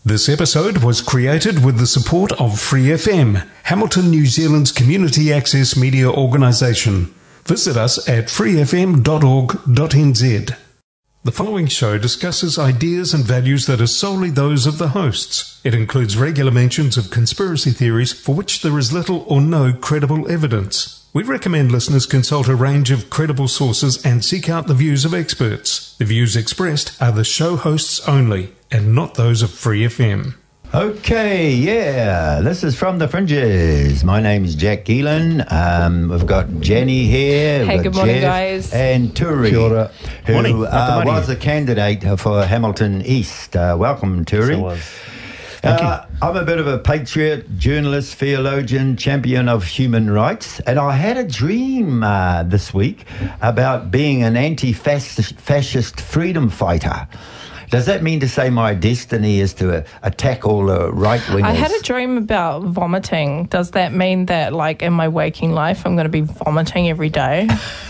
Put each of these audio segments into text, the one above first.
This episode was created with the support of Free FM, Hamilton, New Zealand's community access media organisation. Visit us at freefm.org.nz. The following show discusses ideas and values that are solely those of the hosts. It includes regular mentions of conspiracy theories for which there is little or no credible evidence. We recommend listeners consult a range of credible sources and seek out the views of experts. The views expressed are the show hosts only, and not those of Free FM. Okay, this is From the Fringes. My name's Jack Geelan. We've got Jenny here. Hey, good morning, Jeff, guys. And Turi, who was a candidate for Hamilton East. Welcome, Turi. So was. Thank you. I'm a bit of a patriot, journalist, theologian, champion of human rights, and I had a dream this week about being an anti-fascist freedom fighter. Does that mean to say my destiny is to attack all the right-wingers? I had a dream about vomiting. Does that mean that, like, in my waking life, I'm going to be vomiting every day?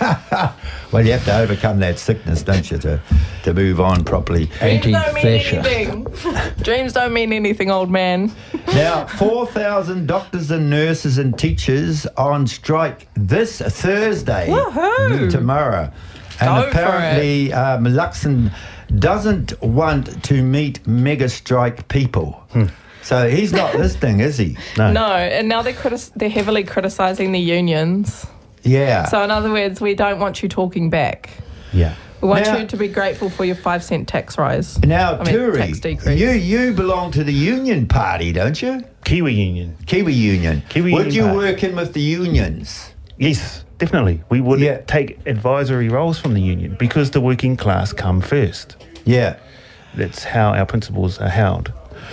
Well, you have to overcome that sickness, don't you, to move on properly. Dreams don't mean anything. Dreams don't mean anything, old man. Now, 4,000 doctors and nurses and teachers on strike this Thursday. Woohoo! Tomorrow. And Go apparently, Luxon doesn't want to meet mega strike people. So he's not listening, is he? No, and now they're heavily criticising the unions. Yeah. So in other words, we don't want you talking back. Yeah. We want you to be grateful for your 5-cent tax rise. Now, tax Turi, decrease. you belong to the union party, don't you? Kiwi Union. Kiwi Union. Kiwi Would Union you Party. work in with the unions? Yes, definitely. We would take advisory roles from the union because the working class come first. Yeah. That's how our principles are held.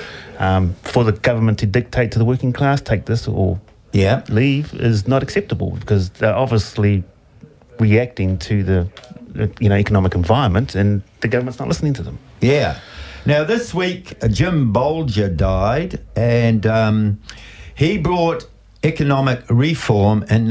For the government to dictate to the working class, take this or leave, is not acceptable because they're obviously reacting to the economic environment, and the government's not listening to them. Yeah. Now, this week, Jim Bolger died, and he brought economic reform in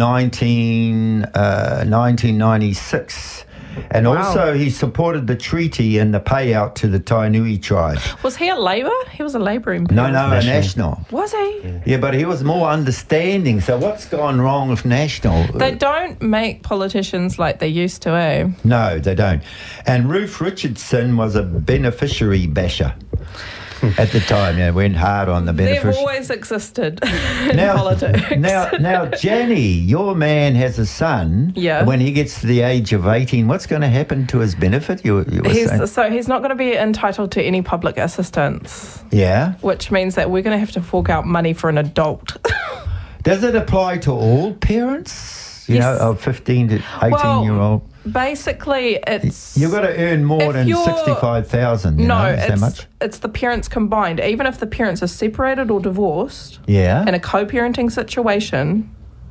1996. And also he supported the treaty and the payout to the Tainui tribe. Was he a Labour? He was a Labour MP. No, a National. Was he? Yeah, but he was more understanding. So what's gone wrong with National? They don't make politicians like they used to, eh? No, they don't. And Ruth Richardson was a beneficiary basher. At the time, went hard on the beneficiary. They've always existed in politics. Now, Jenny, your man has a son. Yeah. When he gets to the age of 18, what's going to happen to his benefit? You were saying? So he's not going to be entitled to any public assistance. Yeah. Which means that we're going to have to fork out money for an adult. Does it apply to all parents? You know, of 15 to 18-year-old? Basically, it's... You've got to earn more than 65,000, No, is that much? It's the parents combined. Even if the parents are separated or divorced, in a co-parenting situation,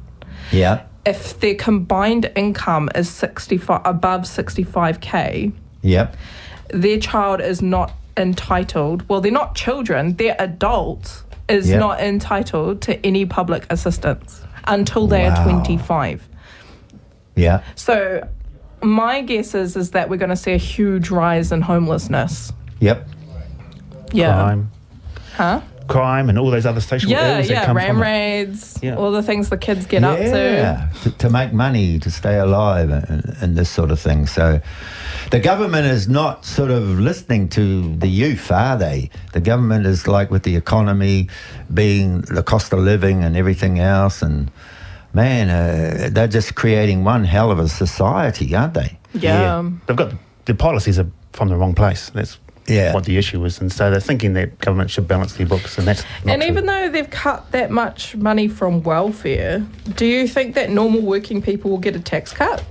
if their combined income is above 65K, their child is not entitled... Well, they're not children, they're adults, is not entitled to any public assistance until they are 25. Yeah. So my guess is that we're going to see a huge rise in homelessness. Yep. Yeah. Crime. Huh? Crime and all those other social ills that come ram from raids, all the things the kids get up to. To make money, to stay alive and this sort of thing. So the government is not sort of listening to the youth, are they? The government is like with the economy being the cost of living and everything else, and man, they're just creating one hell of a society, aren't they? Yeah. They've got the policies are from the wrong place. That's what the issue is. And so they're thinking that government should balance their books, and that's not true. Even though they've cut that much money from welfare, do you think that normal working people will get a tax cut?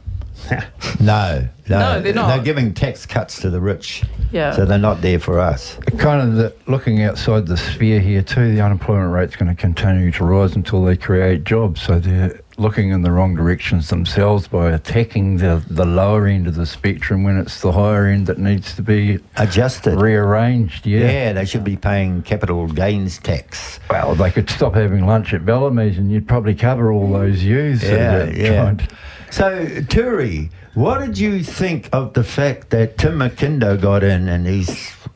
No, they're not. They're giving tax cuts to the rich. Yeah. So they're not there for us. Kind of looking outside the sphere here too, the unemployment rate's going to continue to rise until they create jobs. So they're looking in the wrong directions themselves by attacking the lower end of the spectrum when it's the higher end that needs to be adjusted, rearranged. Yeah, they should be paying capital gains tax. Well, they could stop having lunch at Bellamy's and you'd probably cover all those youths. So, Turi, what did you think of the fact that Tim McKindo got in and he's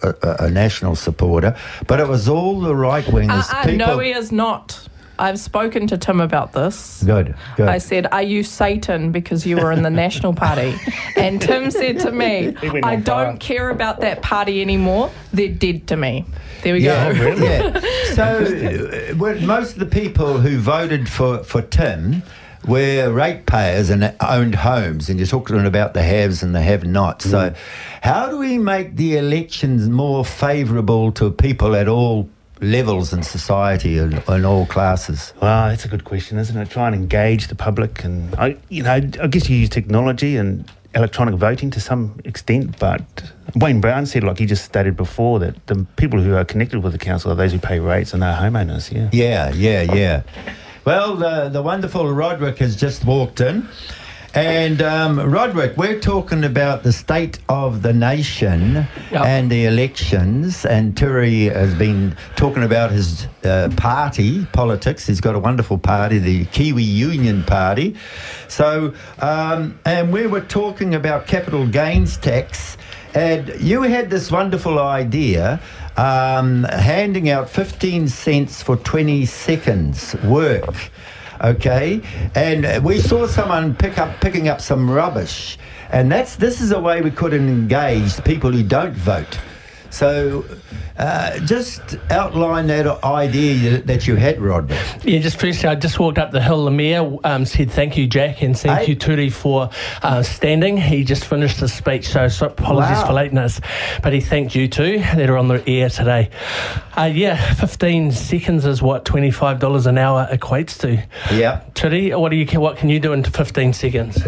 a national supporter, but it was all the right-wingers. No, he is not. I've spoken to Tim about this. Good. I said, are you Satan because you were in the National Party? And Tim said to me, I don't care about that party anymore. They're dead to me. There we go. Really? Yeah. So most of the people who voted for Tim were ratepayers and owned homes, and you're talking about the haves and the have-nots. So how do we make the elections more favourable to people at all levels in society and all classes? Well, that's a good question, isn't it? Try and engage the public, and I guess you use technology and electronic voting to some extent, but Wayne Brown said, like he just stated before, that the people who are connected with the council are those who pay rates and they're homeowners. Yeah. Well, the wonderful Roderick has just walked in. And Roderick, we're talking about the state of the nation and the elections. And Turi has been talking about his party politics. He's got a wonderful party, the Kiwi Union Party. So, and we were talking about capital gains tax. And you had this wonderful idea, handing out 15 cents for 20 seconds work. Okay, and we saw someone picking up some rubbish, and this is a way we could engage the people who don't vote. So just outline that idea that you had, Rodney. Yeah, just firstly, I just walked up the hill. The mayor said thank you, Jack, and thank you, Turi, for standing. He just finished his speech, so apologies for lateness. But he thanked you too that are on the air today. 15 seconds is what $25 an hour equates to. Yeah. Turi, what can you do in 15 seconds?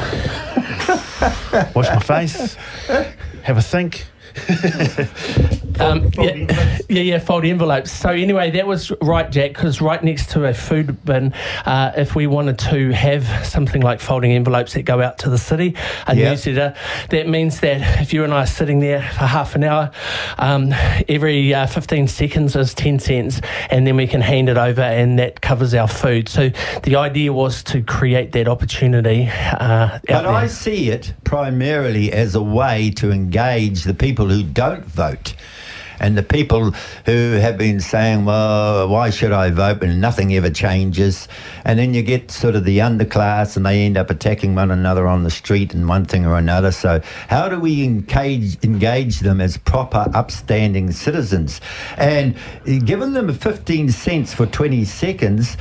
Wash my face, have a think. Fold the envelopes. So anyway, that was right, Jack, because right next to a food bin, if we wanted to have something like folding envelopes that go out to the city, a newsletter, that means that if you and I are sitting there for half an hour, every 15 seconds is 10 cents, and then we can hand it over, and that covers our food. So the idea was to create that opportunity out there. I see it primarily as a way to engage the people who don't vote. And the people who have been saying, well, why should I vote when nothing ever changes? And then you get sort of the underclass and they end up attacking one another on the street and one thing or another. So how do we engage them as proper, upstanding citizens? And giving them 15 cents for 20 seconds,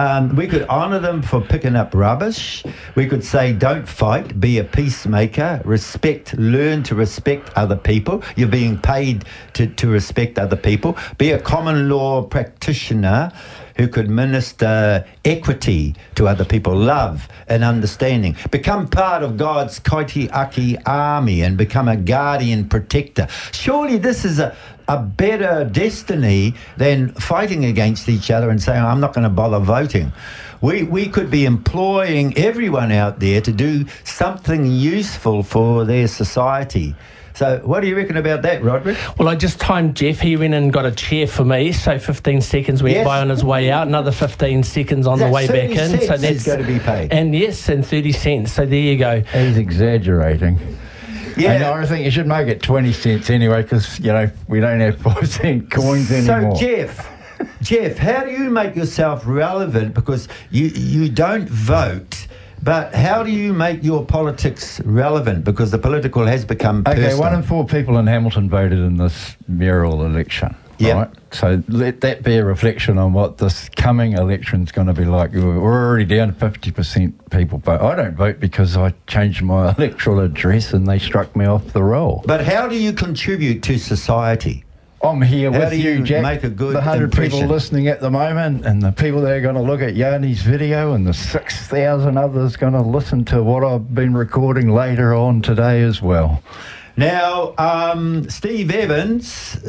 we could honour them for picking up rubbish. We could say, don't fight, be a peacemaker, learn to respect other people. You're being paid to respect other people. Be a common law practitioner who could minister equity to other people, love and understanding. Become part of God's Kaitiaki army and become a guardian protector. Surely this is a better destiny than fighting against each other and saying, I'm not going to bother voting. We could be employing everyone out there to do something useful for their society. So what do you reckon about that, Roderick? Well, I just timed Jeff. He went and got a chair for me, so 15 seconds went by on his way out, another 15 seconds on the way back in. So that's going to be paid. And 30 cents. So there you go. He's exaggerating. Yeah, and I think you should make it 20 cents anyway, because we don't have 5-cent coins anymore. So Jeff, how do you make yourself relevant? Because you don't vote. But how do you make your politics relevant? Because the political has become personal. Okay, 1 in 4 people in Hamilton voted in this mayoral election. Yeah. Right? So let that be a reflection on what this coming election's going to be like. We're already down 50% people vote. I don't vote because I changed my electoral address and they struck me off the roll. But how do you contribute to society? I'm here with you, Jack. Make a good the 100 impression? people listening at the moment, and the people that are going to look at Yanni's video, and the 6,000 others going to listen to what I've been recording later on today as well. Now, Steve Evans,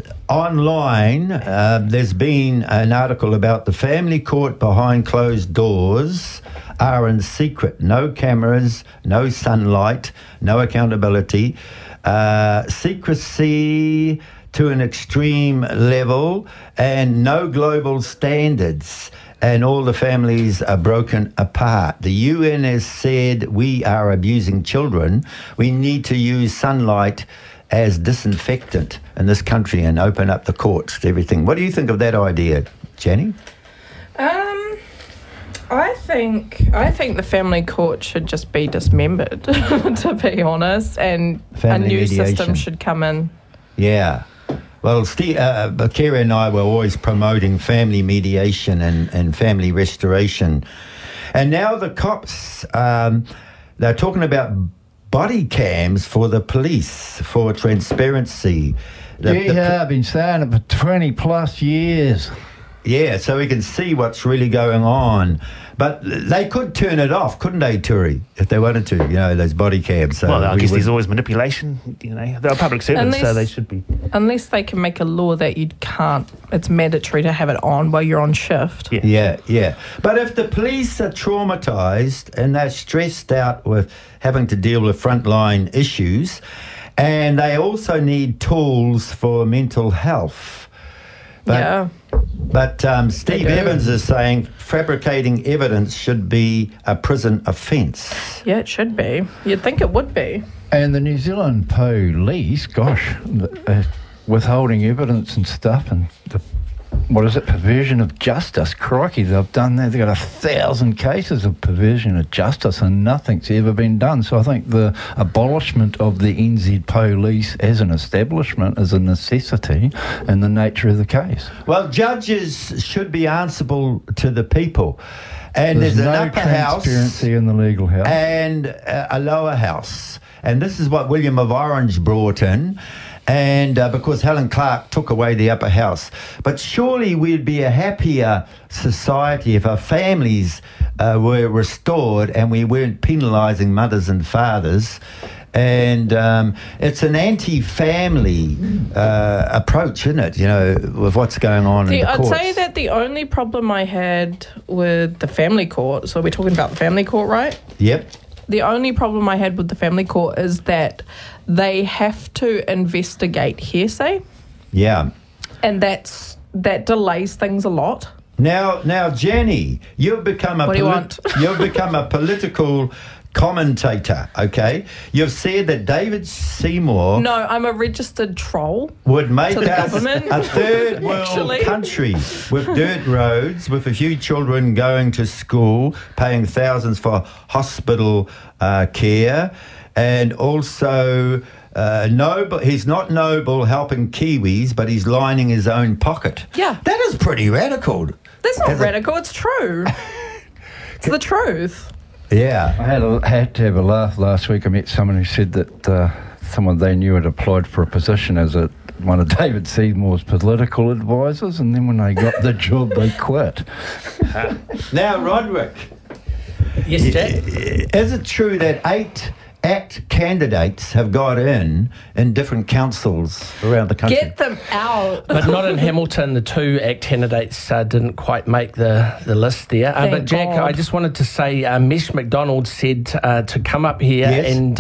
online, there's been an article about the family court behind closed doors are in secret. No cameras, no sunlight, no accountability. Secrecy to an extreme level and no global standards, and all the families are broken apart. The UN has said we are abusing children. We need to use sunlight as disinfectant in this country and open up the courts to everything. What do you think of that idea, Jenny? I think the family court should just be dismembered, to be honest, and family a new mediation system should come in. Yeah. Well, Kira and I were always promoting family mediation and family restoration. And now the cops, they're talking about body cams for the police, for transparency. I've been saying it for 20 plus years. Yeah, so we can see what's really going on. But they could turn it off, couldn't they, Turi, if they wanted to, those body cams. So well, I guess there's always manipulation, They're public servants, so they should be. Unless they can make a law that you can't, it's mandatory to have it on while you're on shift. Yeah. But if the police are traumatised and they're stressed out with having to deal with frontline issues, and they also need tools for mental health. But Steve Evans is saying fabricating evidence should be a prison offence. Yeah, it should be. You'd think it would be. And the New Zealand police, withholding evidence and stuff, and perversion of justice. Crikey, they've done that. They've got 1,000 cases of perversion of justice and nothing's ever been done. So I think the abolishment of the NZ police as an establishment is a necessity in the nature of the case. Well, judges should be answerable to the people. And there's no an upper house transparency in the legal house and a lower house. And this is what William of Orange brought in. And because Helen Clark took away the upper house. But surely we'd be a happier society if our families were restored and we weren't penalising mothers and fathers. And it's an anti-family approach, isn't it, with what's going on in the courts. I'd say that the only problem I had with the family court, so we're talking about the family court, right? Yep. The only problem I had with the family court is that they have to investigate hearsay. Yeah. And that delays things a lot. Now, Jenny, you've become you've become a political commentator, okay? You've said that David Seymour... No, I'm a registered troll. ...would make us a third world country with dirt roads, with a few children going to school, paying thousands for hospital care, and also... he's not noble helping Kiwis, but he's lining his own pocket. Yeah. That is pretty radical. That's not radical, it's true. It's the truth. Yeah. I had to have a laugh last week. I met someone who said that someone they knew had applied for a position as one of David Seymour's political advisors, and then when they got the job, they quit. Now, Roderick. Yes, Jack? Is it true that 8 ACT candidates have got in different councils around the country? Get them out. But not in Hamilton. The 2 ACT candidates didn't quite make the list there. But Jack, I just wanted to say Mesh McDonald said to come up here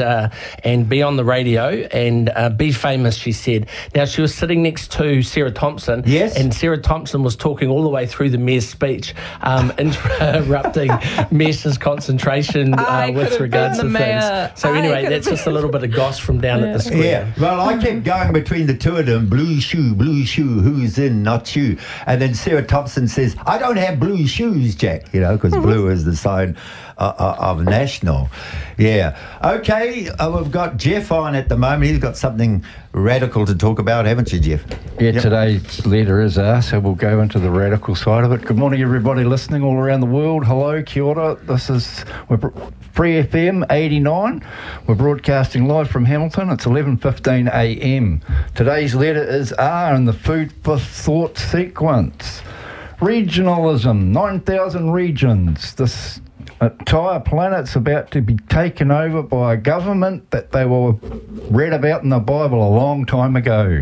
and be on the radio and be famous, she said. Now, she was sitting next to Sarah Thompson. Yes. And Sarah Thompson was talking all the way through the Mayor's speech, interrupting Mesh's concentration with regards to things. So anyway, that's just a little bit of goss from down at the square. Yeah, well, I kept going between the two of them, blue shoe, who's in, not you. And then Sarah Thompson says, I don't have blue shoes, Jack, because blue is the sign of national. Yeah. Okay, we've got Jeff on at the moment. He's got something radical to talk about, haven't you, Jeff? Yeah, Today's letter is so we'll go into the radical side of it. Good morning, everybody listening all around the world. Hello, kia ora. This is Free FM 89. We're broadcasting live from Hamilton. It's 11:15 a.m. Today's letter is R in the food for thought sequence. Regionalism, 9,000 regions. This entire planet's about to be taken over by a government that they were read about in the Bible a long time ago.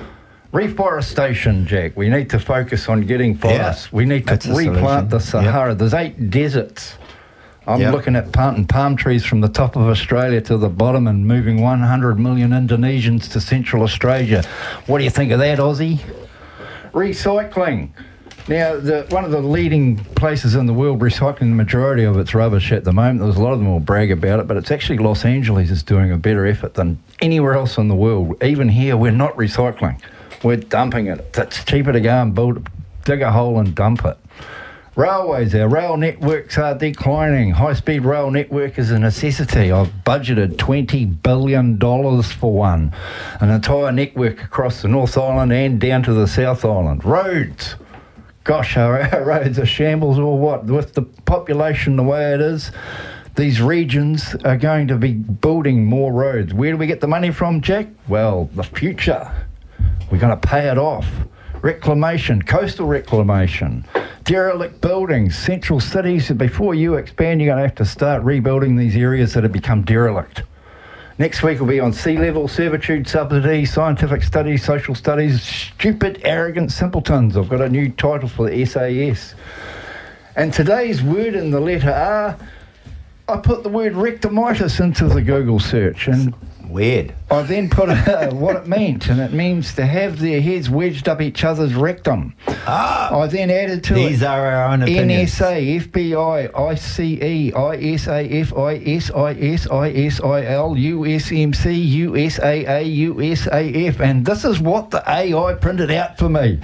Reforestation, Jack. We need to focus on getting forests. We need to replant the Sahara. There's 8 deserts. I'm looking at planting palm trees from the top of Australia to the bottom and moving 100 million Indonesians to Central Australia. What do you think of that, Aussie? Recycling. Now, one of the leading places in the world recycling the majority of its rubbish at the moment, there's a lot of them will brag about it, but it's actually Los Angeles is doing a better effort than anywhere else in the world. Even here, we're not recycling. We're dumping it. It's cheaper to go and dig a hole and dump it. Railways, our rail networks are declining. High-speed rail network is a necessity. I've budgeted $20 billion for one. An entire network across the North Island and down to the South Island. Roads. Gosh, are our roads a shambles or what? With the population the way it is, these regions are going to be building more roads. Where do we get the money from, Jack? Well, the future. We're going to pay it off. Reclamation, coastal reclamation, derelict buildings, central cities. Before you expand, you're going to have to start rebuilding these areas that have become derelict. Next week will be on sea level, servitude, subsidy, scientific studies, social studies, stupid, arrogant simpletons. I've got a new title for the SAS. And today's word in the letter R, I put the word rectomitis into the Google search, and weird. I then put what it meant, and it means to have their heads wedged up each other's rectum. I then added to these are our own opinions. NSA, FBI, ICE, ISAF, ISIS, ISIL, USMC, USAA, USAF, and this is what the AI printed out for me.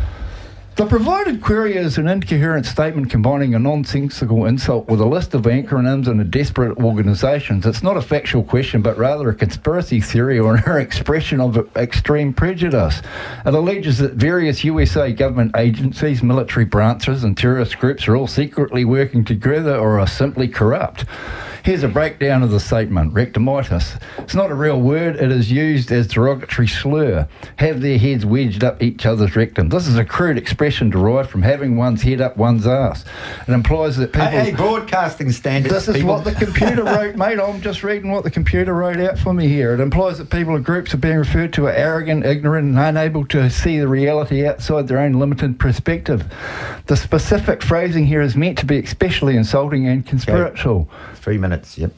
The provided query is an incoherent statement combining a nonsensical insult with a list of acronyms and a desperate organisations. It's not a factual question, but rather a conspiracy theory or an expression of extreme prejudice. It alleges that various USA government agencies, military branches and terrorist groups are all secretly working together or are simply corrupt. Here's a breakdown of the statement. Rectomitis. It's not a real word. It is used as derogatory slur. Have their heads wedged up each other's rectum. This is a crude expression derived from having one's head up one's ass. It implies that people... Hey, broadcasting standards, This is people. what the computer wrote, mate. I'm just reading what the computer wrote out for me here. It implies that people or groups are being referred to as arrogant, ignorant and unable to see the reality outside their own limited perspective. The specific phrasing here is meant to be especially insulting and conspiratorial. Okay. 3 minutes, yep.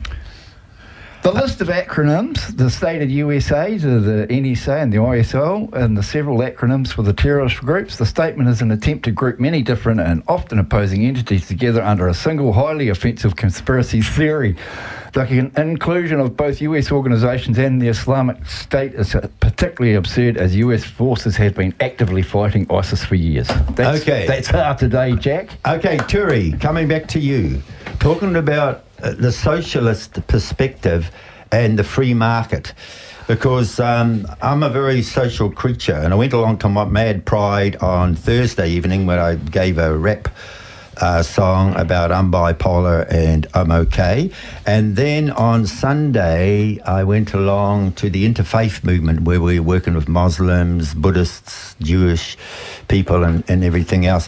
The list of acronyms, the stated USAs are the NSA and the ISO, and the several acronyms for the terrorist groups. The statement is an attempt to group many different and often opposing entities together under a single highly offensive conspiracy theory. The inclusion of both US organisations and the Islamic State is particularly absurd, as US forces have been actively fighting ISIS for years. That's our today, Jack. Okay, Turi, coming back to you. Talking about the socialist perspective and the free market, because I'm a very social creature, and I went along to my Mad Pride on Thursday evening where I gave a rap song about I'm bipolar and I'm okay. And then on Sunday, I went along to the interfaith movement where we were working with Muslims, Buddhists, Jewish people and everything else.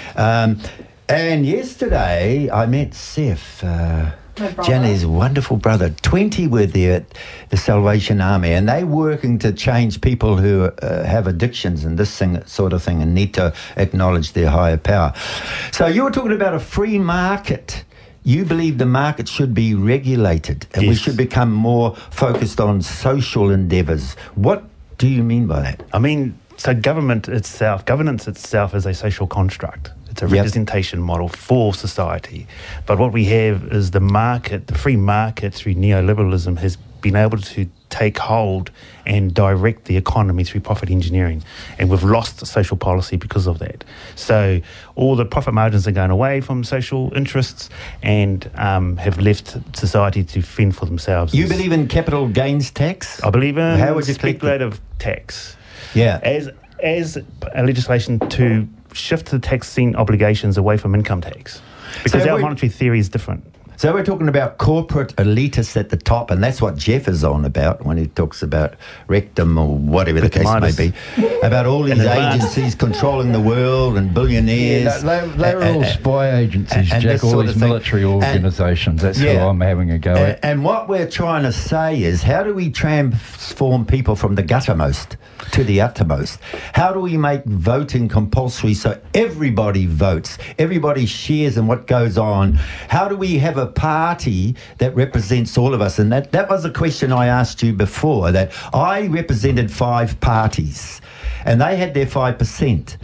And yesterday, I met Seth, Jenny's wonderful brother. 20 were there at the Salvation Army, and they're working to change people who have addictions and this sort of thing and need to acknowledge their higher power. So you were talking about a free market. You believe the market should be regulated and we should become more focused on social endeavours. What do you mean by that? I mean, so governance itself is a social construct. It's a representation model for society. But what we have is the market, the free market through neoliberalism has been able to take hold and direct the economy through profit engineering. And we've lost social policy because of that. So all the profit margins are going away from social interests and have left society to fend for themselves. You believe in capital gains tax? I believe in speculative tax. Yeah. As a legislation to shift the taxing obligations away from income tax, because our monetary theory is different. So we're talking about corporate elitists at the top, and that's what Jeff is on about when he talks about rectum or whatever the case may be, about all these agencies controlling the world and billionaires. Yeah, they're all spy agencies, Jack, all these military organisations. That's who I'm having a go at. And what we're trying to say is, how do we transform people from the guttermost to the uttermost? How do we make voting compulsory so everybody votes, everybody shares in what goes on? How do we have a party that represents all of us? And that was a question I asked you before, that I represented 5 parties and they had their 5%.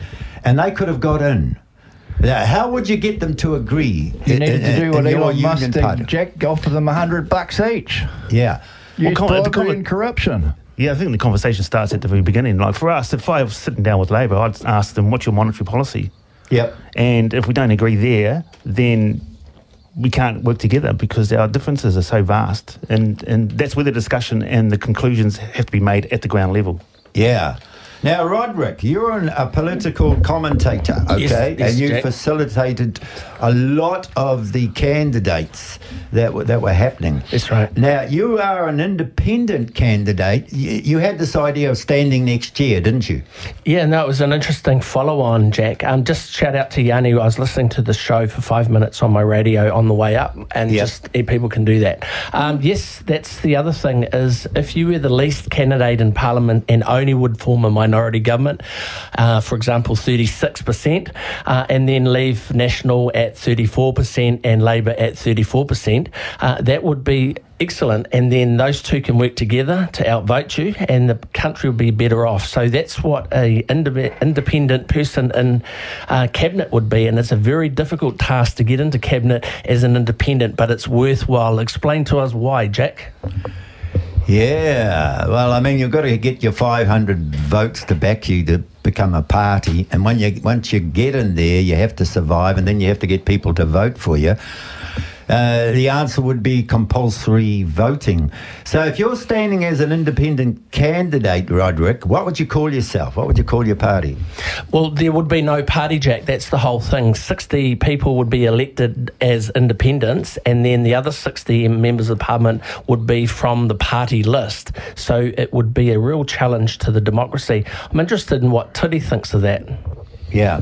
and they could have got in. Now, how would you get them to agree? You needed to do what Elon Musk did, Jack, offer them $100 each. Yeah. Use bribery and corruption. Yeah, I think the conversation starts at the very beginning. Like for us, if I was sitting down with Labor, I'd ask them, what's your monetary policy? Yep. And if we don't agree there, then we can't work together because our differences are so vast. And that's where the discussion and the conclusions have to be made at the ground level. Yeah. Now, Roderick, you're a political commentator, okay? Yes, and you Jack. facilitated a lot of the candidates that were happening. That's right. Now, you are an independent candidate. You had this idea of standing next year, didn't you? Yeah, no, it was an interesting follow-on, Jack. Just shout out to Yanni. I was listening to the show for 5 minutes on my radio on the way up, and just people can do that. Yes, that's the other thing is if you were the least candidate in Parliament and only would form a minority government, for example, 36%, and then leave National at 34% and Labor at 34%, that would be excellent, and then those two can work together to outvote you and the country will be better off. So that's what a independent person in cabinet would be, and it's a very difficult task to get into cabinet as an independent, but it's worthwhile. Explain to us why, Jack. Yeah, well, I mean, you've got to get your 500 votes to back you to become a party, and once you get in there, you have to survive, and then you have to get people to vote for you. The answer would be compulsory voting. So if you're standing as an independent candidate, Roderick, what would you call yourself? What would you call your party? Well, there would be no party, Jack. That's the whole thing. 60 people would be elected as independents, and then the other 60 members of Parliament would be from the party list. So it would be a real challenge to the democracy. I'm interested in what Turi thinks of that. Yeah.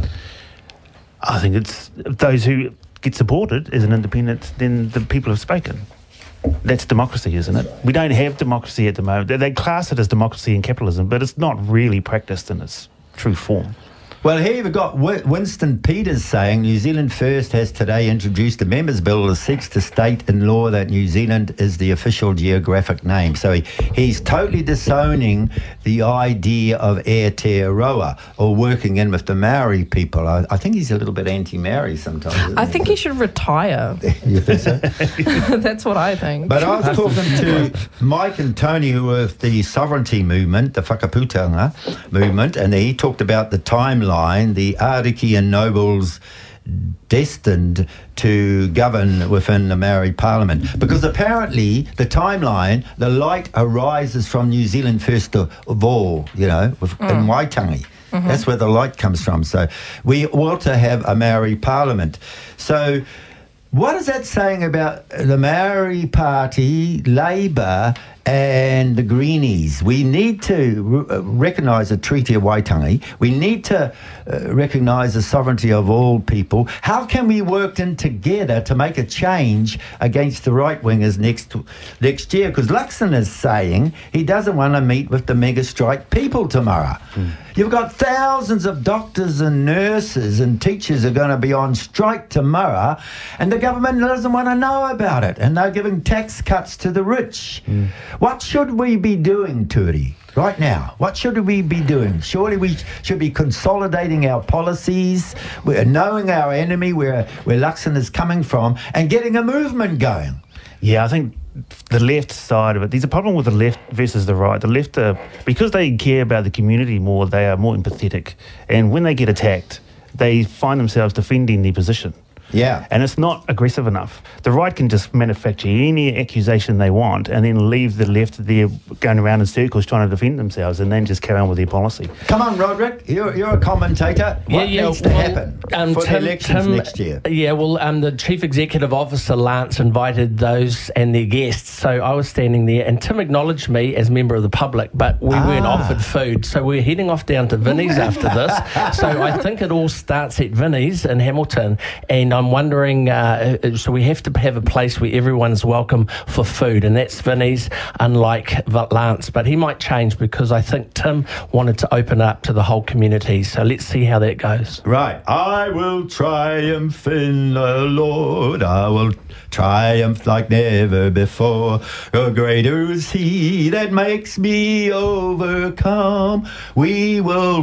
I think it's those who get supported as an independent, then the people have spoken. That's democracy, isn't it? We don't have democracy at the moment. They class it as democracy and capitalism, but it's not really practiced in its true form. Well, here you've got Winston Peters saying New Zealand First has today introduced a members' bill that seeks to state in law that New Zealand is the official geographic name. So he's totally disowning the idea of Aotearoa or working in with the Maori people. I think he's a little bit anti-Maori sometimes. I think he should retire. You think so? That's what I think. But I was talking to Mike and Tony, who were the sovereignty movement, the Whakaputanga movement, and he talked about the timeline, the Ariki nobles destined to govern within the Maori Parliament. Because apparently the timeline, the light arises from New Zealand first of all, in Waitangi. Mm-hmm. That's where the light comes from. So we ought to have a Maori Parliament. So what is that saying about the Maori Party, Labour, and the Greenies? We need to recognise the Treaty of Waitangi. We need to recognise the sovereignty of all people. How can we work in together to make a change against the right-wingers next year? Because Luxon is saying he doesn't want to meet with the mega strike people tomorrow. You've got thousands of doctors and nurses and teachers are going to be on strike tomorrow, and the government doesn't want to know about it, and they're giving tax cuts to the rich. What should we be doing, Turi, right now? What should we be doing? Surely we should be consolidating our policies, we're knowing our enemy, where Luxon is coming from, and getting a movement going. Yeah, I think the left side of it, there's a problem with the left versus the right. The left, because they care about the community more, they are more empathetic. And when they get attacked, they find themselves defending their position. Yeah. And it's not aggressive enough. The right can just manufacture any accusation they want and then leave the left there going around in circles trying to defend themselves and then just carry on with their policy. Come on, Roderick, you're a commentator. What needs to happen for the elections next year? Yeah, well, the Chief Executive Officer, Lance, invited those and their guests. So I was standing there and Tim acknowledged me as member of the public, but we weren't offered food. So we're heading off down to Vinnie's after this. So I think it all starts at Vinnie's in Hamilton, and I'm wondering, so we have to have a place where everyone's welcome for food, and that's Vinnie's, unlike Lance. But he might change because I think Tim wanted to open up to the whole community. So let's see how that goes. Right. I will triumph in the Lord. I will triumph like never before. Greater is he that makes me overcome. We will walk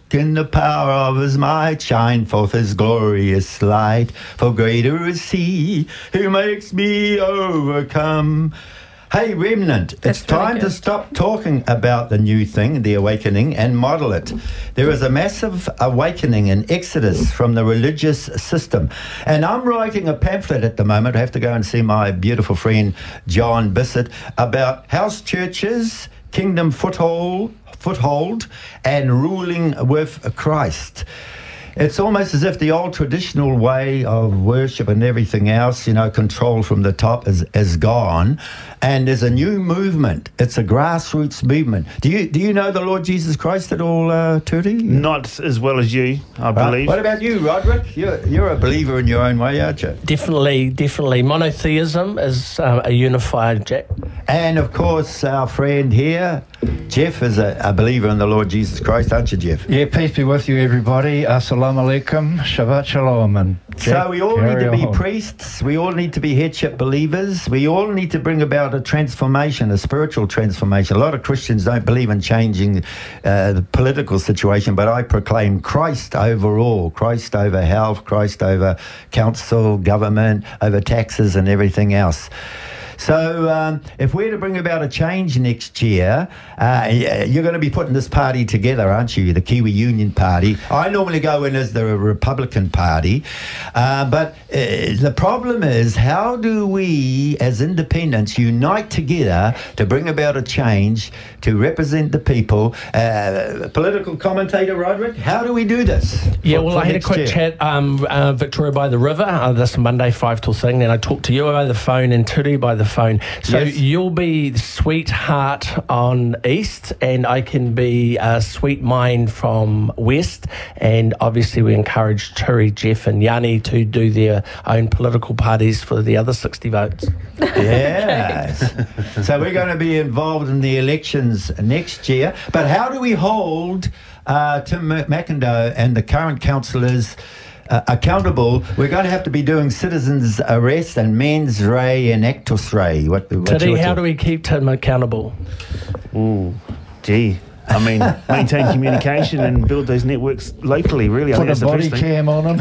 in the power of his might, shine forth his glorious light. For greater is he who makes me overcome. Hey, Remnant, it's time to stop talking about the new thing, the awakening, and model it. There is a massive awakening in Exodus from the religious system. And I'm writing a pamphlet at the moment. I have to go and see my beautiful friend John Bissett about house churches, kingdom foothold, and ruling with Christ. It's almost as if the old traditional way of worship and everything else, control from the top is gone. And there's a new movement. It's a grassroots movement. Do you know the Lord Jesus Christ at all, Turi? Not as well as you, I believe. What about you, Roderick? You're a believer in your own way, aren't you? Definitely. Monotheism is a unified, Jack. And, of course, our friend here, Jeff, is a believer in the Lord Jesus Christ, aren't you, Jeff? Yeah, peace be with you, everybody. Assalamu alaikum, Shabbat shalom. And Jack, so we all need to be priests. We all need to be headship believers. We all need to bring about a transformation, a spiritual transformation. A lot of Christians don't believe in changing the political situation, but I proclaim Christ over all, Christ over health, Christ over council, government, over taxes and everything else. So if we're to bring about a change next year, you're going to be putting this party together, aren't you? The Kiwi Union Party. I normally go in as the Republican Party. But the problem is, how do we as independents unite together to bring about a change to represent the people? Political commentator Roderick, how do we do this? Yeah, I had a quick chat, Victoria by the River, this Monday 5 till 6, and I talked to you by the phone and Turi by the phone. So yes. You'll be Sweetheart on East, and I can be Sweet Mind from West. And obviously we encourage Turi, Jeff and Yanni to do their own political parties for the other 60 votes. Yes. So we're going to be involved in the elections next year. But how do we hold Tim McIndoe and the current councillors accountable? We're going to have to be doing citizens' arrest and mens rea and actus rea. How do we keep Tim accountable? Ooh, gee. I mean, maintain communication and build those networks locally, really. Put a body cam on them.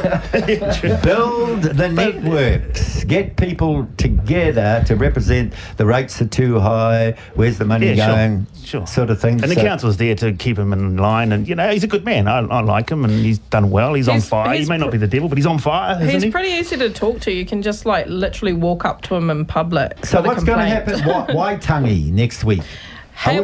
Build the networks. Get people together to represent the rates are too high, where's the money going, sure. Sort of thing. And the council's there to keep him in line. And, he's a good man. I like him and he's done well. He's on fire. He may not be the devil, but he's on fire, isn't he? He's pretty easy to talk to. You can just, literally walk up to him in public. So what's going to happen? Waitangi next week? Hey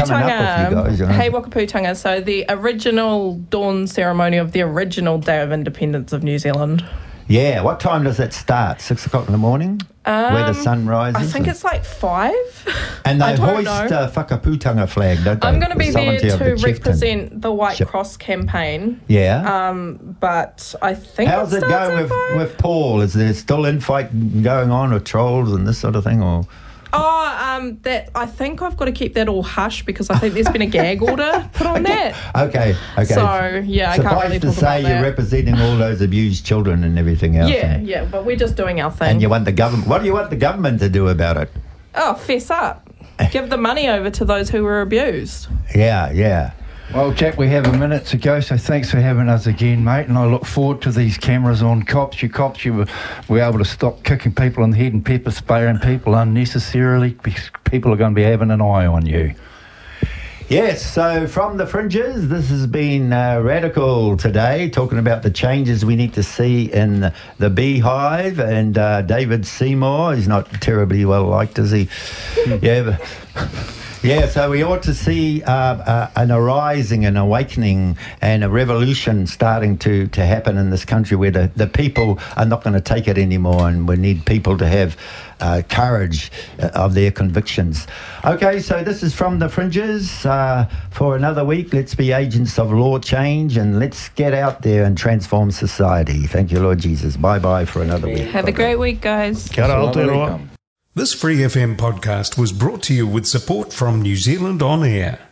Wakaputanga. So the original dawn ceremony of the original Day of Independence of New Zealand. Yeah, what time does that start? 6 o'clock in the morning? Where the sun rises? I think it's 5. And they hoist a Whakaputanga flag, don't they? I'm going to be there to represent the White Cross campaign. Yeah. But I think how's it going with Paul? Is there still infight going on with trolls and this sort of thing, or...? That I think I've got to keep that all hush because I think there's been a gag order put on that. Okay. So yeah, I can't really talk about that. Suffice to say, you're representing all those abused children and everything else. Yeah, but we're just doing our thing. And you want the government? What do you want the government to do about it? Oh, fess up. Give the money over to those who were abused. Yeah. Well, Jack, we have a minute to go, so thanks for having us again, mate, and I look forward to these cameras on cops. You were able to stop kicking people in the head and pepper spraying people unnecessarily because people are going to be having an eye on you. Yes, so from the fringes, this has been Radical today, talking about the changes we need to see in the Beehive, and David Seymour, he's not terribly well liked, is he? Yeah, so we ought to see an arising, an awakening and a revolution starting to happen in this country where the people are not going to take it anymore, and we need people to have courage of their convictions. Okay, so this is From the Fringes. For another week, let's be agents of law change and let's get out there and transform society. Thank you, Lord Jesus. Bye-bye for another week. Have a great week, guys. Kia ora, Aotearoa. This Free FM podcast was brought to you with support from New Zealand On Air.